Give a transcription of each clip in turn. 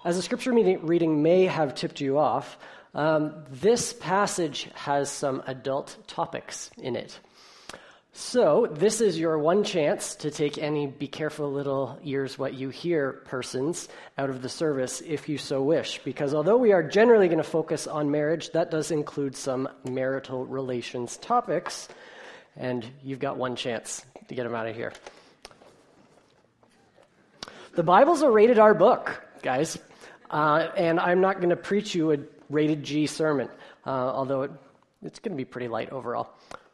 As the scripture reading may have tipped you off, this passage has some adult topics in it. So this is your one chance to take any be careful little ears what you hear persons out of the service if you so wish, because although we are generally going to focus on marriage, that does include some marital relations topics, and you've got one chance to get them out of here. The Bible's a rated R book, guys, and I'm not going to preach you a rated G sermon, although it's going to be pretty light overall.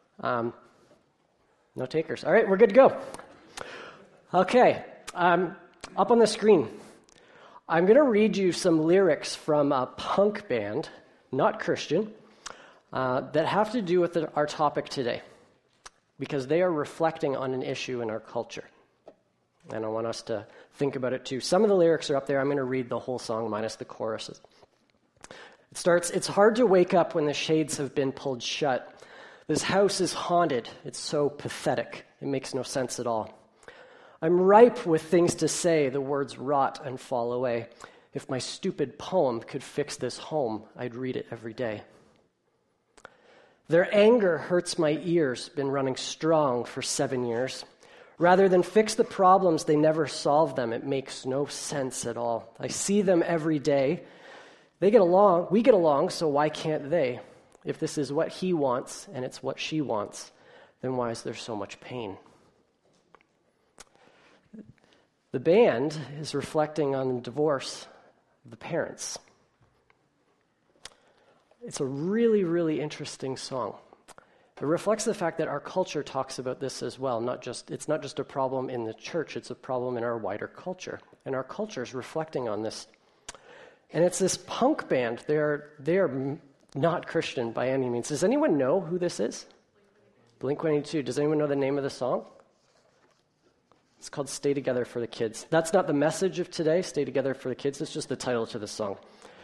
No takers. All right, we're good to go. Okay, up on the screen, I'm going to read you some lyrics from a punk band, not Christian, that have to do with our topic today, because they are reflecting on an issue in our culture. And I want us to think about it too. Some of the lyrics are up there. I'm going to read the whole song minus the choruses. It starts, "It's hard to wake up when the shades have been pulled shut. This house is haunted. It's so pathetic. It makes no sense at all. I'm ripe with things to say. The words rot and fall away. If my stupid poem could fix this home, I'd read it every day. Their anger hurts my ears. Been running strong for 7 years. Rather than fix the problems, they never solve them. It makes no sense at all. I see them every day. They get along. We get along, so why can't they? If this is what he wants and it's what she wants, then why is there so much pain?" The band is reflecting on the divorce of the parents. It's a really, really interesting song. It reflects the fact that our culture talks about this as well. It's not just a problem in the church, it's a problem in our wider culture. And our culture is reflecting on this. And it's this punk band. They are not Christian by any means. Does anyone know who this is? Blink-182. Does anyone know the name of the song? It's called Stay Together for the Kids. That's not the message of today, Stay Together for the Kids. It's just the title to the song.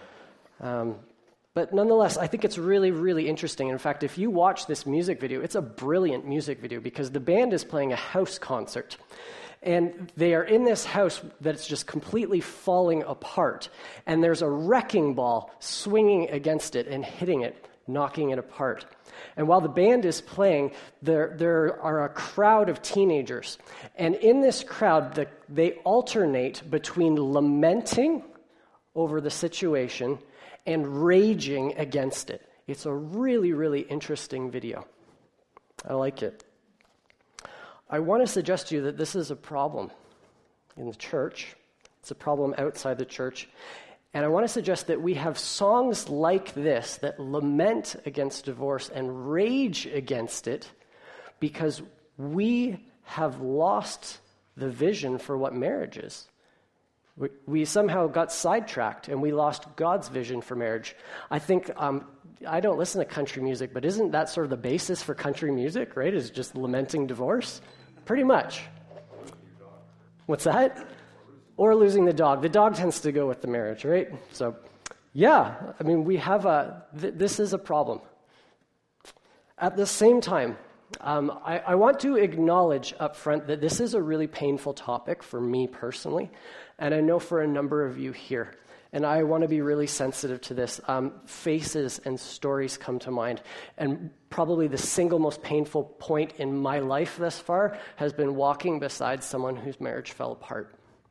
But nonetheless, I think it's really, really interesting. In fact, if you watch this music video, it's a brilliant music video because the band is playing a house concert. And they are in this house that's just completely falling apart. And there's a wrecking ball swinging against it and hitting it, knocking it apart. And while the band is playing, there are a crowd of teenagers. And in this crowd, they alternate between lamenting over the situation and raging against it. It's a really, really interesting video. I like it. I want to suggest to you that this is a problem in the church. It's a problem outside the church. And I want to suggest that we have songs like this that lament against divorce and rage against it because we have lost the vision for what marriage is. We somehow got sidetracked and we lost God's vision for marriage. I think, I don't listen to country music, but isn't that sort of the basis for country music, right? Is just lamenting divorce? Pretty much. What's that? Or losing the dog. The dog tends to go with the marriage, right? So, yeah, I mean, we have this is a problem. At the same time, I want to acknowledge up front that this is a really painful topic for me personally, and I know for a number of you here. And I want to be really sensitive to this. Faces and stories come to mind. And probably the single most painful point in my life thus far has been walking beside someone whose marriage fell apart.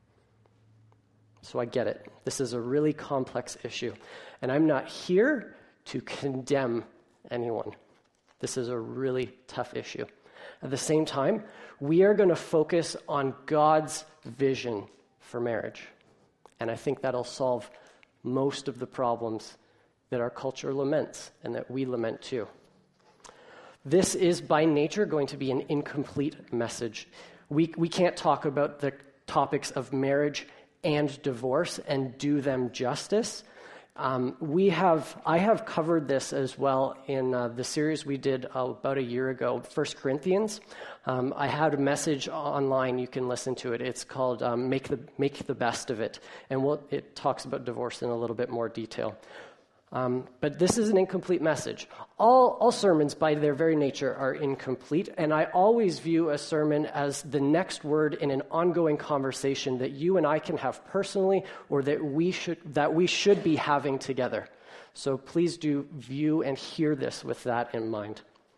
So I get it. This is a really complex issue. And I'm not here to condemn anyone. This is a really tough issue. At the same time, we are going to focus on God's vision for marriage. And I think that'll solve most of the problems that our culture laments and that we lament too. This is by nature going to be an incomplete message. We can't talk about the topics of marriage and divorce and do them justice. I have covered this as well in the series we did about a year ago, 1 Corinthians. I had a message online, you can listen to it. It's called Make the Best of It, and it talks about divorce in a little bit more detail. But this is an incomplete message. All sermons, by their very nature, are incomplete, and I always view a sermon as the next word in an ongoing conversation that you and I can have personally, or that we should be having together. So please do view and hear this with that in mind.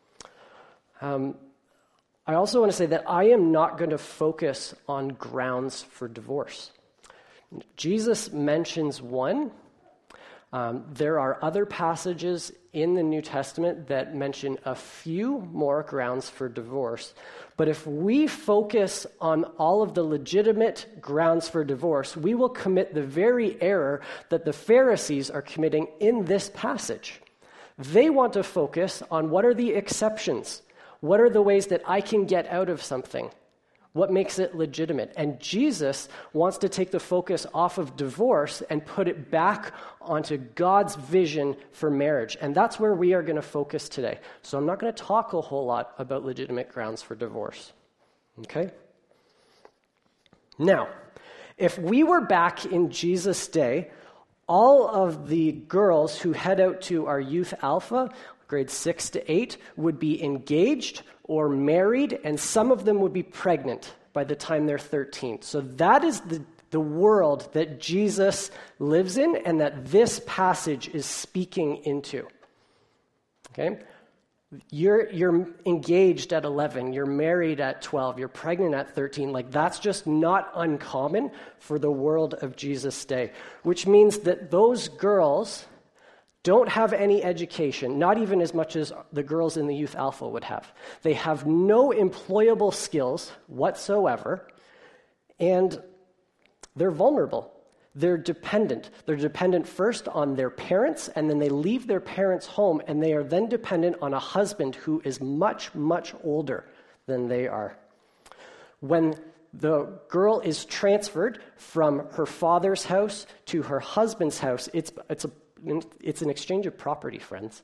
I also want to say that I am not going to focus on grounds for divorce. Jesus mentions one. There are other passages in the New Testament that mention a few more grounds for divorce. But if we focus on all of the legitimate grounds for divorce, we will commit the very error that the Pharisees are committing in this passage. They want to focus on what are the exceptions. What are the ways that I can get out of something? What makes it legitimate? And Jesus wants to take the focus off of divorce and put it back onto God's vision for marriage. And that's where we are going to focus today. So I'm not going to talk a whole lot about legitimate grounds for divorce. Okay? Now, if we were back in Jesus' day, all of the girls who head out to our youth alpha, grades 6 to 8, would be engaged or married, and some of them would be pregnant by the time they're 13. So that is the world that Jesus lives in and that this passage is speaking into. Okay? You're engaged at 11, you're married at 12, you're pregnant at 13. Like, that's just not uncommon for the world of Jesus' day, which means that those girls don't have any education, not even as much as the girls in the Youth Alpha would have. They have no employable skills whatsoever, and they're vulnerable. They're dependent. They're dependent first on their parents, and then they leave their parents' home, and they are then dependent on a husband who is much, much older than they are. When the girl is transferred from her father's house to her husband's house, it's an exchange of property, friends.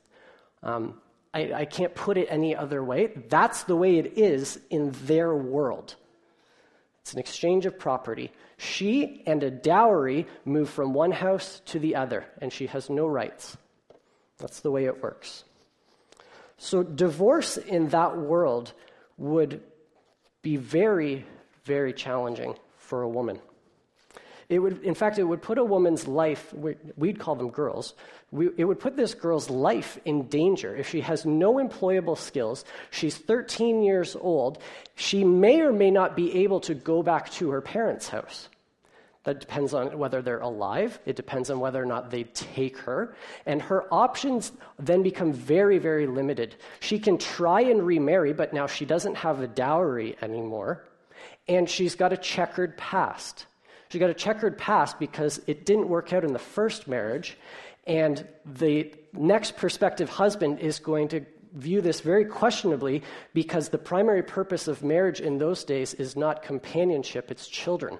I can't put it any other way. That's the way it is in their world. It's an exchange of property. She and a dowry move from one house to the other, and she has no rights. That's the way it works. So divorce in that world would be very, very challenging for a woman. It would put a woman's life, we'd call them girls, it would put this girl's life in danger. If she has no employable skills, she's 13 years old, she may or may not be able to go back to her parents' house. That depends on whether they're alive. It depends on whether or not they take her. And her options then become very, very limited. She can try and remarry, but now she doesn't have a dowry anymore. And she's got a checkered past. She got a checkered past because it didn't work out in the first marriage, and the next prospective husband is going to view this very questionably because the primary purpose of marriage in those days is not companionship, it's children.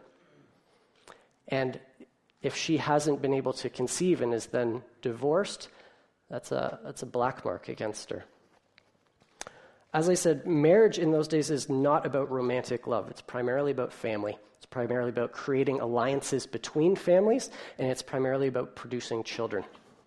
And if she hasn't been able to conceive and is then divorced, that's a black mark against her. As I said, marriage in those days is not about romantic love. It's primarily about family. It's primarily about creating alliances between families, and it's primarily about producing children.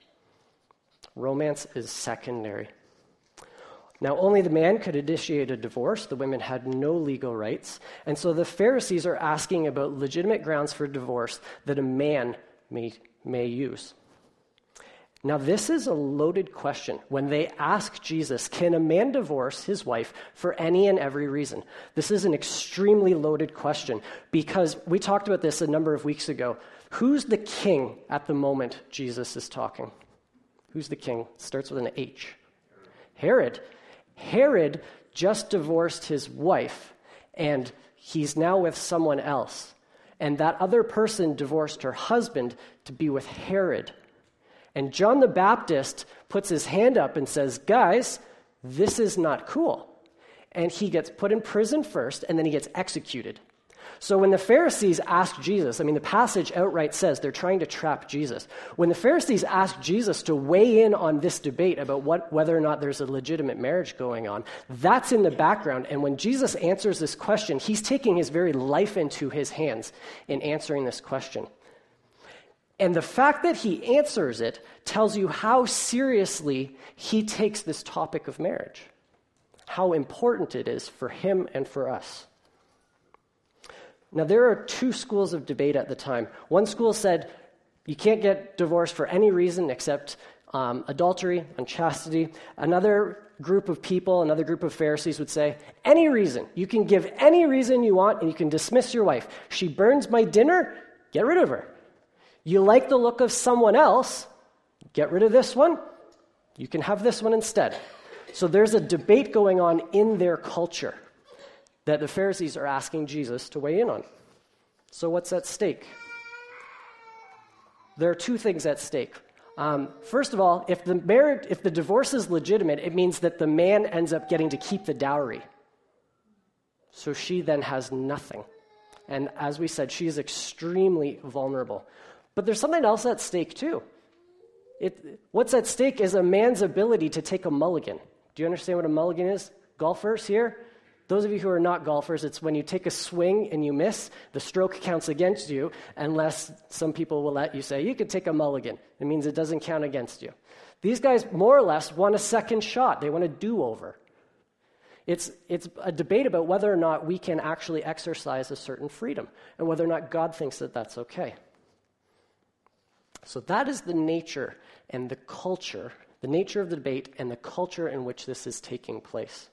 Romance is secondary. Now, only the man could initiate a divorce. The women had no legal rights. And so the Pharisees are asking about legitimate grounds for divorce that a man may use. Now, this is a loaded question. When they ask Jesus, can a man divorce his wife for any and every reason? This is an extremely loaded question because we talked about this a number of weeks ago. Who's the king at the moment Jesus is talking? Who's the king? It starts with an H. Herod. Herod just divorced his wife, and he's now with someone else. And that other person divorced her husband to be with Herod. And John the Baptist puts his hand up and says, guys, this is not cool. And he gets put in prison first, and then he gets executed. So when the Pharisees ask Jesus, the passage outright says they're trying to trap Jesus. When the Pharisees ask Jesus to weigh in on this debate about whether or not there's a legitimate marriage going on, that's in the background. And when Jesus answers this question, he's taking his very life into his hands in answering this question. And the fact that he answers it tells you how seriously he takes this topic of marriage, how important it is for him and for us. Now, there are two schools of debate at the time. One school said you can't get divorced for any reason except adultery, unchastity. Another group of people, another group of Pharisees would say, any reason. You can give any reason you want and you can dismiss your wife. She burns my dinner, get rid of her. You like the look of someone else, get rid of this one. You can have this one instead. So there's a debate going on in their culture that the Pharisees are asking Jesus to weigh in on. So what's at stake? There are two things at stake. First of all, if the divorce is legitimate, it means that the man ends up getting to keep the dowry. So she then has nothing. And as we said, she is extremely vulnerable. But there's something else at stake too. What's at stake is a man's ability to take a mulligan. Do you understand what a mulligan is? Golfers here? Those of you who are not golfers, it's when you take a swing and you miss, the stroke counts against you, unless some people will let you say, you could take a mulligan. It means it doesn't count against you. These guys more or less want a second shot. They want a do-over. It's a debate about whether or not we can actually exercise a certain freedom, and whether or not God thinks that that's okay. So that is the nature and the culture, the nature of the debate and the culture in which this is taking place.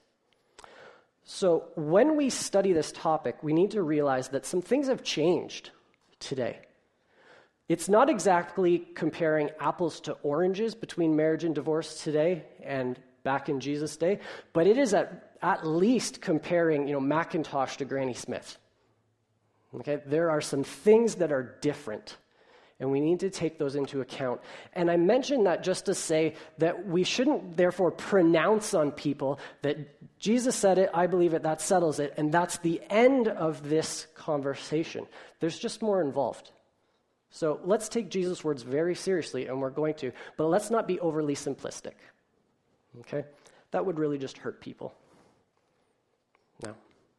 So when we study this topic, we need to realize that some things have changed today. It's not exactly comparing apples to oranges between marriage and divorce today and back in Jesus' day, but it is at least comparing, Macintosh to Granny Smith. Okay, there are some things that are different, and we need to take those into account. And I mention that just to say that we shouldn't therefore pronounce on people that Jesus said it, I believe it, that settles it, and that's the end of this conversation. There's just more involved. So let's take Jesus' words very seriously, and we're going to, but let's not be overly simplistic. Okay? That would really just hurt people. No.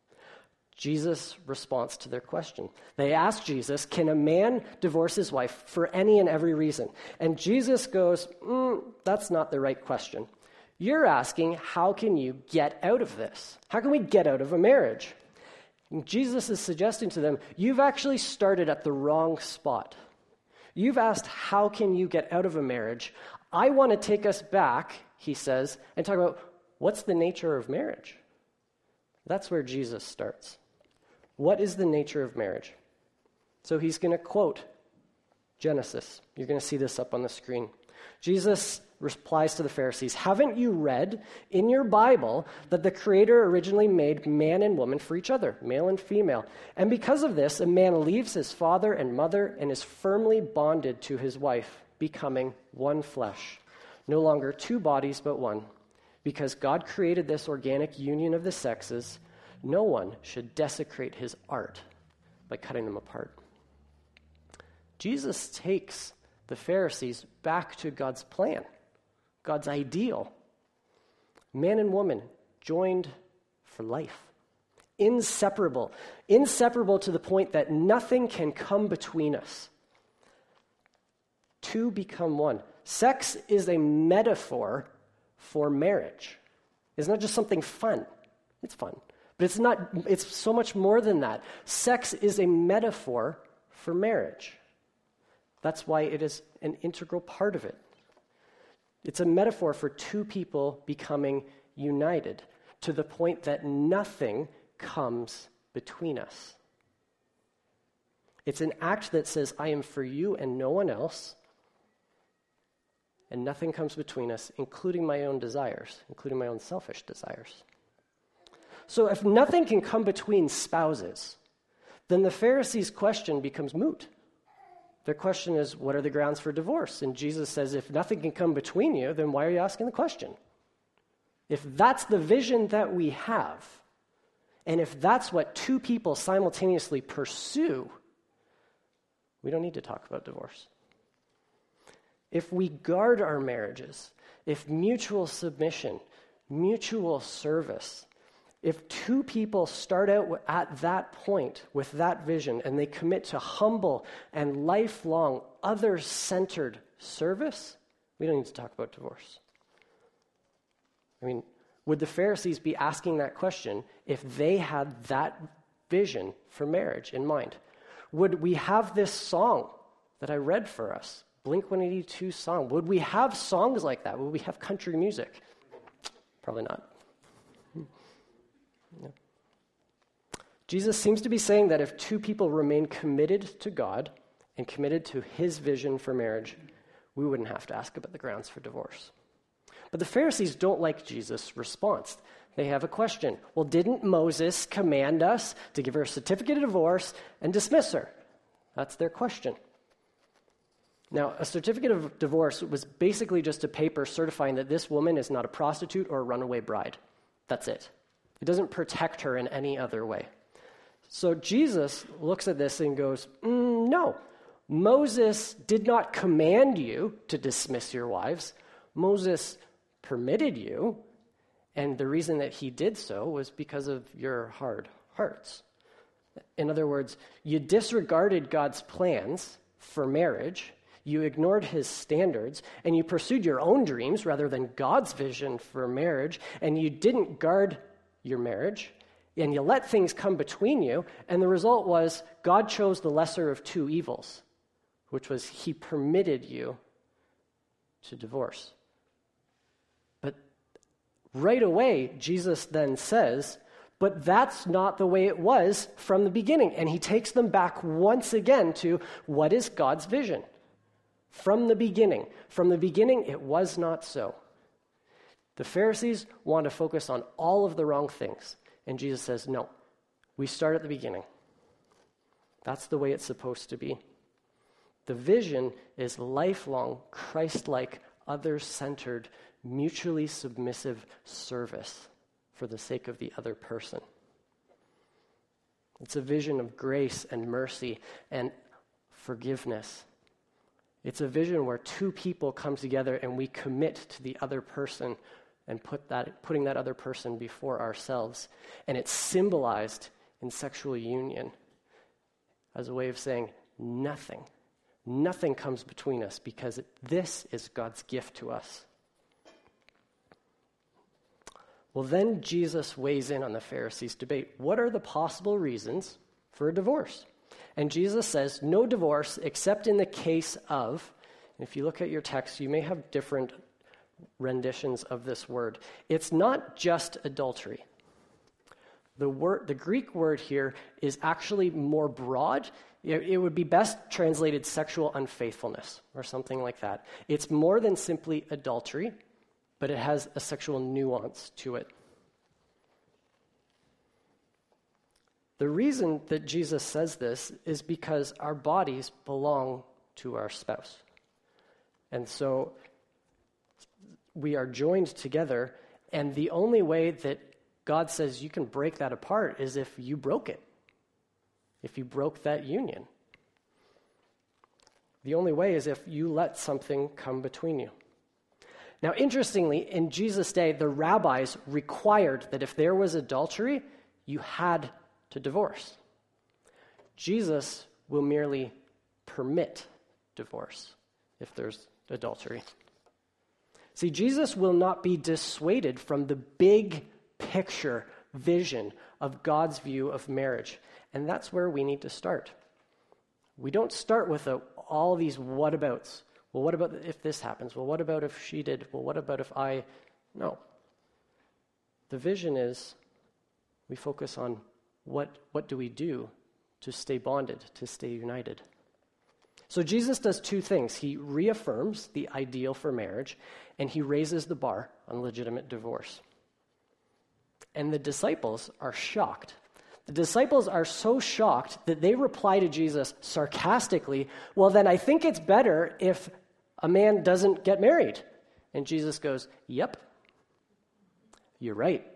Jesus' response to their question. They asked Jesus, can a man divorce his wife for any and every reason? And Jesus goes, that's not the right question. You're asking, how can you get out of this? How can we get out of a marriage? And Jesus is suggesting to them, you've actually started at the wrong spot. You've asked, how can you get out of a marriage? I want to take us back, he says, and talk about what's the nature of marriage. That's where Jesus starts. What is the nature of marriage? So he's going to quote Genesis. You're going to see this up on the screen. Jesus replies to the Pharisees, haven't you read in your Bible that the Creator originally made man and woman for each other, male and female? And because of this, a man leaves his father and mother and is firmly bonded to his wife, becoming one flesh. No longer two bodies, but one. Because God created this organic union of the sexes, no one should desecrate his art by cutting them apart. Jesus takes the Pharisees back to God's plan, God's ideal. Man and woman joined for life. Inseparable to the point that nothing can come between us. Two become one. Sex is a metaphor for marriage. It's not just something fun. It's fun. But it's so much more than that. Sex is a metaphor for marriage. That's why it is an integral part of it. It's a metaphor for two people becoming united to the point that nothing comes between us. It's an act that says, I am for you and no one else, and nothing comes between us, including my own desires, including my own selfish desires. So if nothing can come between spouses, then the Pharisees' question becomes moot. Their question is, what are the grounds for divorce? And Jesus says, if nothing can come between you, then why are you asking the question? If that's the vision that we have, and if that's what two people simultaneously pursue, we don't need to talk about divorce. If we guard our marriages, if mutual submission, mutual service, if two people start out at that point with that vision and they commit to humble and lifelong, other-centered service, we don't need to talk about divorce. I mean, would the Pharisees be asking that question if they had that vision for marriage in mind? Would we have this song that I read for us, Blink-182 song? Would we have songs like that? Would we have country music? Probably not. No. Jesus seems to be saying that if two people remain committed to God and committed to his vision for marriage, we wouldn't have to ask about the grounds for divorce. But the Pharisees don't like Jesus' response. They have a question. Well, didn't Moses command us to give her a certificate of divorce and dismiss her? That's their question. Now, a certificate of divorce was basically just a paper certifying that this woman is not a prostitute or a runaway bride. That's it. It doesn't protect her in any other way. So Jesus looks at this and goes, no, Moses did not command you to dismiss your wives. Moses permitted you, and the reason that he did so was because of your hard hearts. In other words, you disregarded God's plans for marriage, you ignored his standards, and you pursued your own dreams rather than God's vision for marriage, and you didn't guard your marriage, and you let things come between you, and the result was God chose the lesser of two evils, which was he permitted you to divorce. But right away, Jesus then says, but that's not the way it was from the beginning. And he takes them back once again to what is God's vision? From the beginning. From the beginning, it was not so. The Pharisees want to focus on all of the wrong things. And Jesus says, no, we start at the beginning. That's the way it's supposed to be. The vision is lifelong, Christ-like, other-centered, mutually submissive service for the sake of the other person. It's a vision of grace and mercy and forgiveness. It's a vision where two people come together and we commit to the other person and putting that other person before ourselves. And it's symbolized in sexual union as a way of saying nothing comes between us because this is God's gift to us. Well, then Jesus weighs in on the Pharisees' debate. What are the possible reasons for a divorce? And Jesus says, no divorce except in the case of, and if you look at your text, you may have different renditions of this word. It's not just adultery. The Greek word here is actually more broad. It would be best translated sexual unfaithfulness or something like that. It's more than simply adultery, but it has a sexual nuance to it. The reason that Jesus says this is because our bodies belong to our spouse. And so we are joined together, and the only way that God says you can break that apart is if you broke it, if you broke that union. The only way is if you let something come between you. Now, interestingly, in Jesus' day, the rabbis required that if there was adultery, you had to divorce. Jesus will merely permit divorce if there's adultery. See, Jesus will not be dissuaded from the big picture vision of God's view of marriage. And that's where we need to start. We don't start with all these what-abouts. Well, what about if this happens? Well, what about if she did? Well, what about if I... No. The vision is we focus on what do we do to stay bonded, to stay united. So Jesus does two things. He reaffirms the ideal for marriage, and he raises the bar on legitimate divorce. And the disciples are shocked. The disciples are so shocked that they reply to Jesus sarcastically, well, then I think it's better if a man doesn't get married. And Jesus goes, yep, you're right.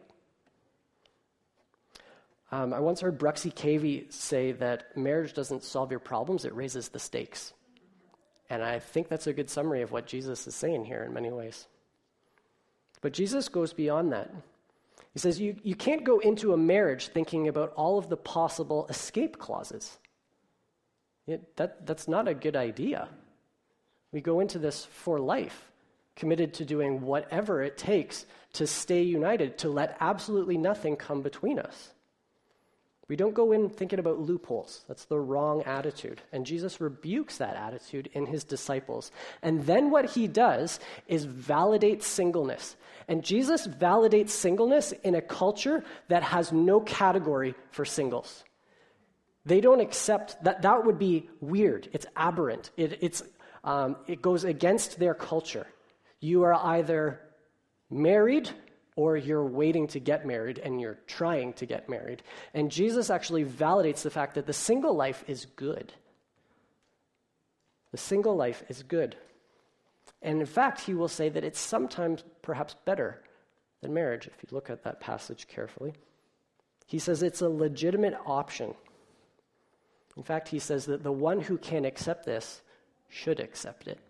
I once heard Bruxy Cavey say that marriage doesn't solve your problems, it raises the stakes. And I think that's a good summary of what Jesus is saying here in many ways. But Jesus goes beyond that. He says you can't go into a marriage thinking about all of the possible escape clauses. That's not a good idea. We go into this for life, committed to doing whatever it takes to stay united, to let absolutely nothing come between us. We don't go in thinking about loopholes. That's the wrong attitude. And Jesus rebukes that attitude in his disciples. And then what he does is validate singleness. And Jesus validates singleness in a culture that has no category for singles. They don't accept that. That would be weird. It's aberrant. It goes against their culture. You are either married or you're waiting to get married and you're trying to get married. And Jesus actually validates the fact that the single life is good. The single life is good. And in fact, he will say that it's sometimes perhaps better than marriage, if you look at that passage carefully. He says it's a legitimate option. In fact, he says that the one who can accept this should accept it.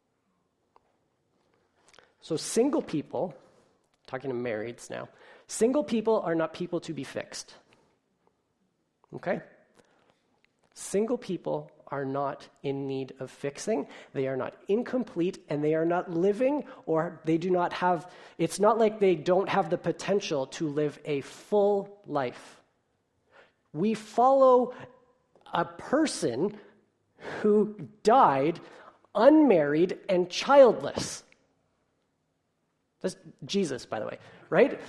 So single people, talking to marrieds now, single people are not people to be fixed. Okay? Single people are not in need of fixing. They are not incomplete, and they are not living, or they do not have, it's not like they don't have the potential to live a full life. We follow a person who died unmarried and childless. That's Jesus, by the way, right?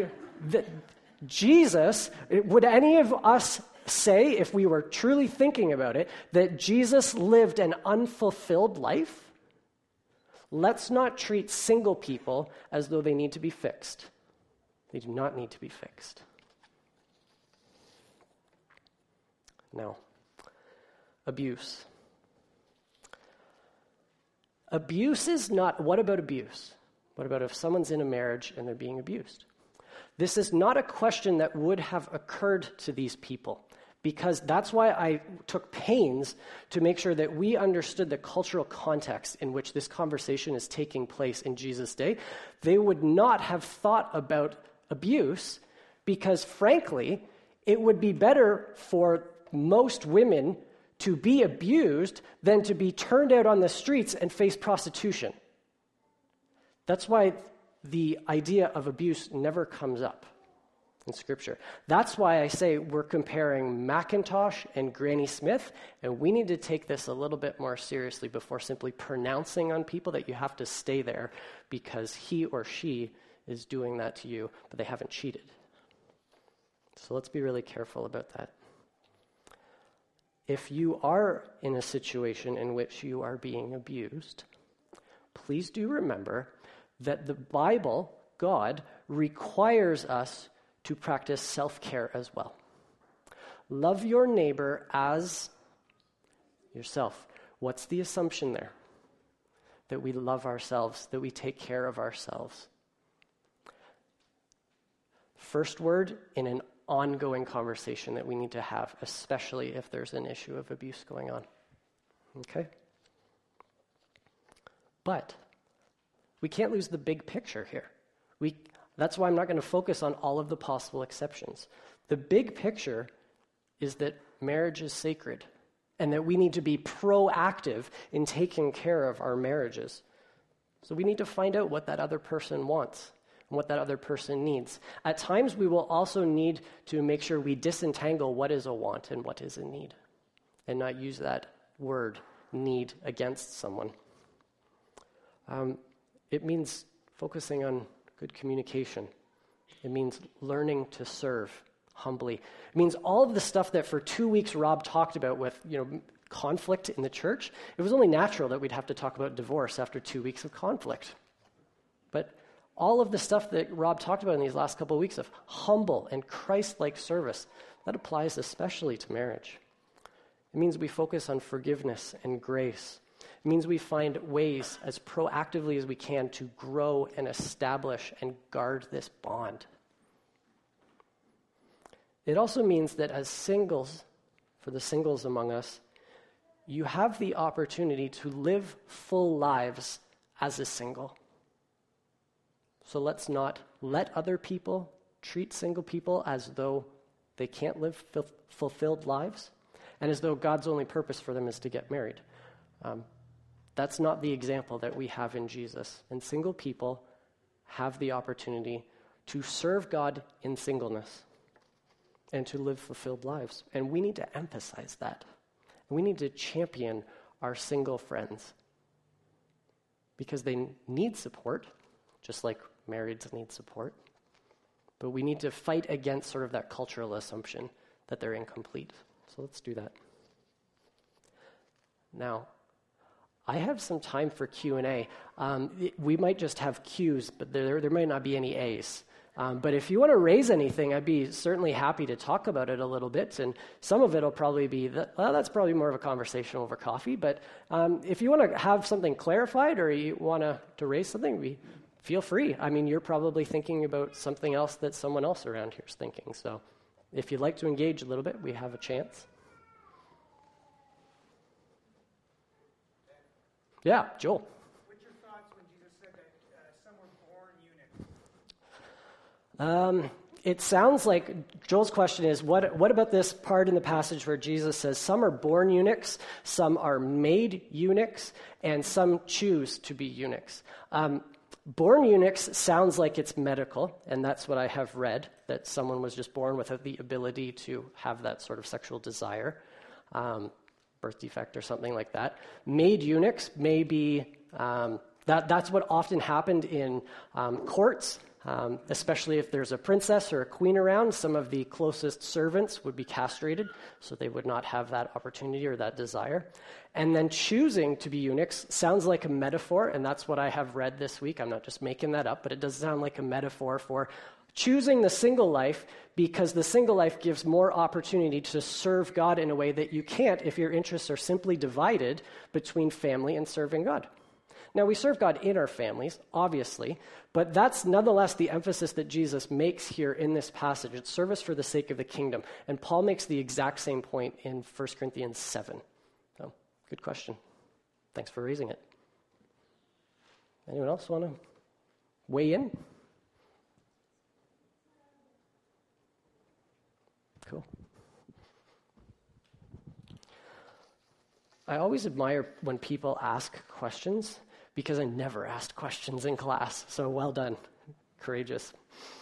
Jesus, would any of us say, if we were truly thinking about it, that Jesus lived an unfulfilled life? Let's not treat single people as though they need to be fixed. They do not need to be fixed. Now, abuse. Abuse is not, what about abuse? What about if someone's in a marriage and they're being abused? This is not a question that would have occurred to these people, because that's why I took pains to make sure that we understood the cultural context in which this conversation is taking place in Jesus' day. They would not have thought about abuse because, frankly, it would be better for most women to be abused than to be turned out on the streets and face prostitution. That's why the idea of abuse never comes up in Scripture. That's why I say we're comparing Macintosh and Granny Smith, and we need to take this a little bit more seriously before simply pronouncing on people that you have to stay there because he or she is doing that to you, but they haven't cheated. So let's be really careful about that. If you are in a situation in which you are being abused, please do remember that the Bible, God, requires us to practice self-care as well. Love your neighbor as yourself. What's the assumption there? That we love ourselves, that we take care of ourselves. First word in an ongoing conversation that we need to have, especially if there's an issue of abuse going on. Okay? But we can't lose the big picture here. That's why I'm not going to focus on all of the possible exceptions. The big picture is that marriage is sacred and that we need to be proactive in taking care of our marriages. So we need to find out what that other person wants and what that other person needs. At times, we will also need to make sure we disentangle what is a want and what is a need and not use that word, need, against someone. It means focusing on good communication. It means learning to serve humbly. It means all of the stuff that for 2 weeks Rob talked about with, conflict in the church. It was only natural that we'd have to talk about divorce after 2 weeks of conflict. But all of the stuff that Rob talked about in these last couple of weeks of humble and Christ-like service, that applies especially to marriage. It means we focus on forgiveness and grace. It means we find ways as proactively as we can to grow and establish and guard this bond. It also means that as singles, for the singles among us, you have the opportunity to live full lives as a single. So let's not let other people treat single people as though they can't live fulfilled lives and as though God's only purpose for them is to get married. that's not the example that we have in Jesus. And single people have the opportunity to serve God in singleness and to live fulfilled lives. And we need to emphasize that. We need to champion our single friends because they need support, just like marrieds need support. But we need to fight against sort of that cultural assumption that they're incomplete. So let's do that. Now, I have some time for Q&A. We might just have Qs, but there might not be any As. But if you want to raise anything, I'd be certainly happy to talk about it a little bit. And some of it will probably be, that's probably more of a conversation over coffee. But if you want to have something clarified or you want to raise something, feel free. I mean, you're probably thinking about something else that someone else around here is thinking. So if you'd like to engage a little bit, we have a chance. Yeah, Joel. What's your thoughts when Jesus said that some were born eunuchs? It sounds like Joel's question is, what about this part in the passage where Jesus says some are born eunuchs, some are made eunuchs, and some choose to be eunuchs? Born eunuchs sounds like it's medical, and that's what I have read, that someone was just born without the ability to have that sort of sexual desire. Birth defect or something like that. Made eunuchs may be, that's what often happened in courts, especially if there's a princess or a queen around. Some of the closest servants would be castrated, so they would not have that opportunity or that desire. And then choosing to be eunuchs sounds like a metaphor, and that's what I have read this week. I'm not just making that up, but it does sound like a metaphor for choosing the single life because the single life gives more opportunity to serve God in a way that you can't if your interests are simply divided between family and serving God. Now, we serve God in our families, obviously, but that's nonetheless the emphasis that Jesus makes here in this passage. It's service for the sake of the kingdom. And Paul makes the exact same point in 1 Corinthians 7. So, good question. Thanks for raising it. Anyone else want to weigh in? Cool. I always admire when people ask questions because I never asked questions in class. So well done. Courageous.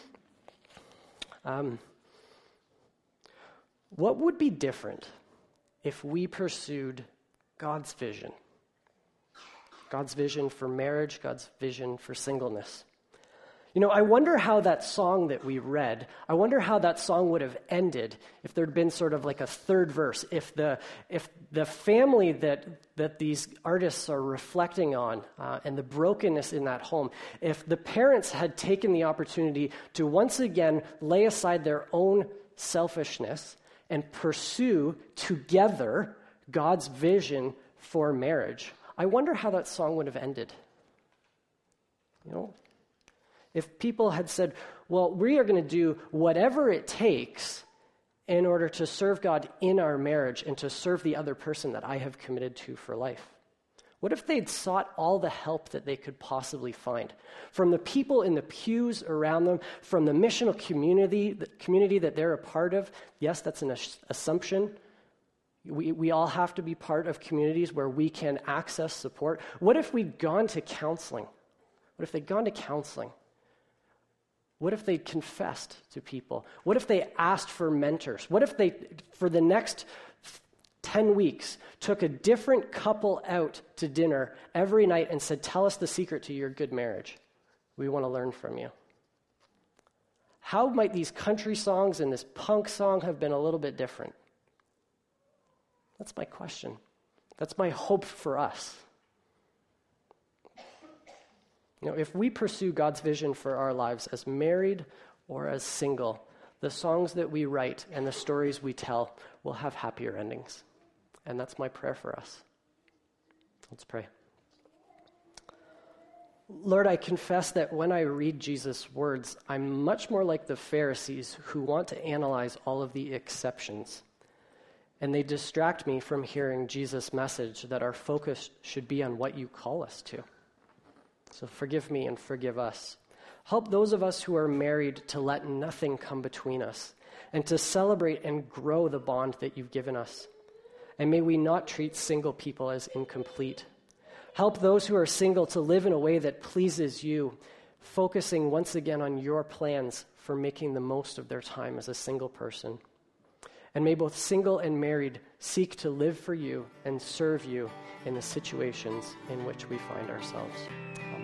What would be different if we pursued God's vision? God's vision for marriage, God's vision for singleness. You know, I wonder how that song that we read, I wonder how that song would have ended if there'd been sort of like a third verse, if the family that these artists are reflecting on and the brokenness in that home, if the parents had taken the opportunity to once again lay aside their own selfishness and pursue together God's vision for marriage, I wonder how that song would have ended. You know? If people had said, well, we are going to do whatever it takes in order to serve God in our marriage and to serve the other person that I have committed to for life. What if they'd sought all the help that they could possibly find? From the people in the pews around them, from the missional community that they're a part of. Yes, that's an assumption. We all have to be part of communities where we can access support. What if we'd gone to counseling? What if they'd gone to counseling? What if they confessed to people? What if they asked for mentors? What if they, for the next 10 weeks, took a different couple out to dinner every night and said, tell us the secret to your good marriage. We want to learn from you. How might these country songs and this punk song have been a little bit different? That's my question. That's my hope for us. You know, if we pursue God's vision for our lives as married or as single, the songs that we write and the stories we tell will have happier endings. And that's my prayer for us. Let's pray. Lord, I confess that when I read Jesus' words, I'm much more like the Pharisees who want to analyze all of the exceptions. And they distract me from hearing Jesus' message that our focus should be on what you call us to. So forgive me and forgive us. Help those of us who are married to let nothing come between us and to celebrate and grow the bond that you've given us. And may we not treat single people as incomplete. Help those who are single to live in a way that pleases you, focusing once again on your plans for making the most of their time as a single person. And may both single and married seek to live for you and serve you in the situations in which we find ourselves.